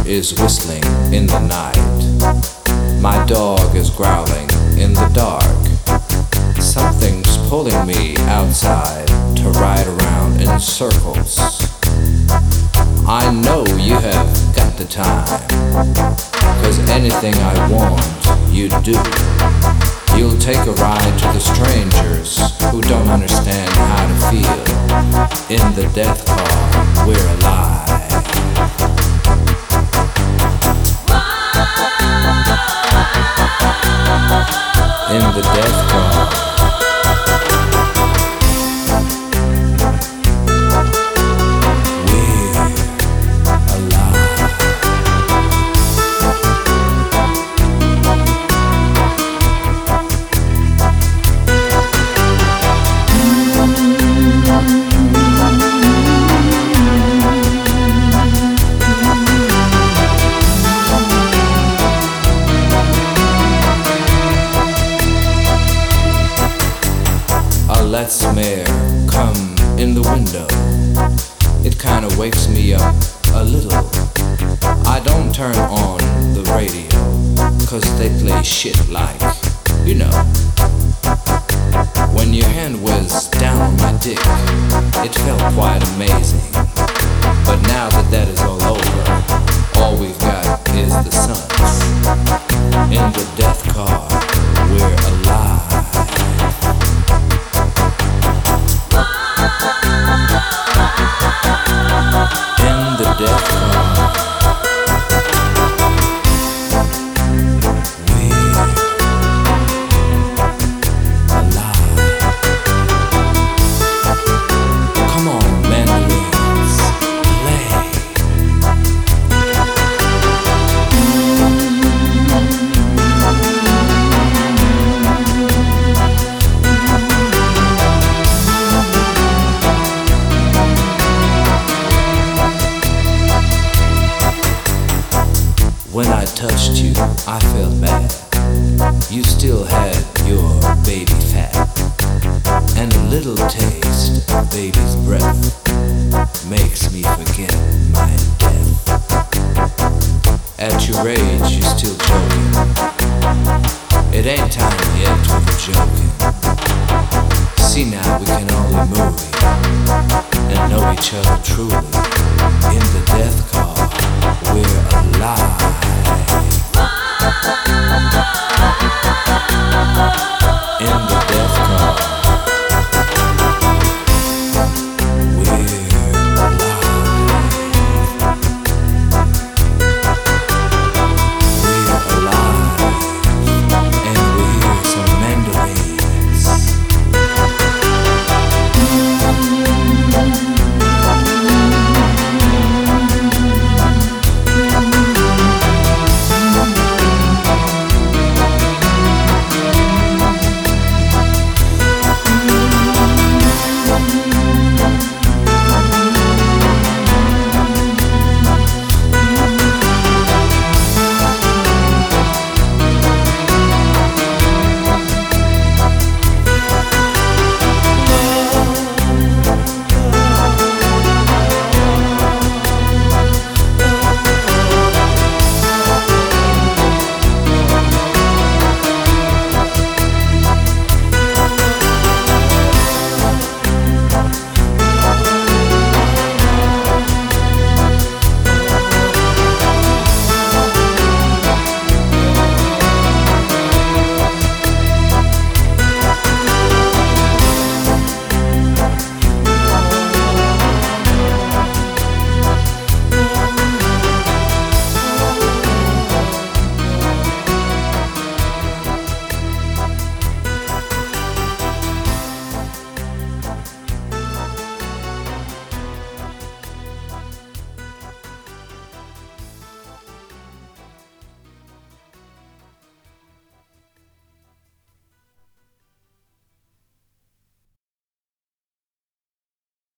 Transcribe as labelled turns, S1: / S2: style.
S1: is whistling in the night. My dog is growling in the dark. Something's pulling me outside to ride around in circles. I know you have got the time, 'cause anything I want, you do. You'll take a ride to the strangers who don't understand how to feel. In the death car, we're alive. In the death car, Let's mare come in the window. It kinda wakes me up a little. I don't turn on the radio, 'cause they play shit like, you know. When your hand was down on my dick, it felt quite amazing. But now that that is all over, all we've got is the suns. In the death car, we're alive. In the death car, we're alive. Come on, mandolins, play. When I touched you, I felt bad. You still had your baby fat, and a little taste of baby's breath makes me forget my death. At your age, you're still joking. It ain't time yet for the joking. See now, we can only movie and know each other truly. In the death car, we're alive. In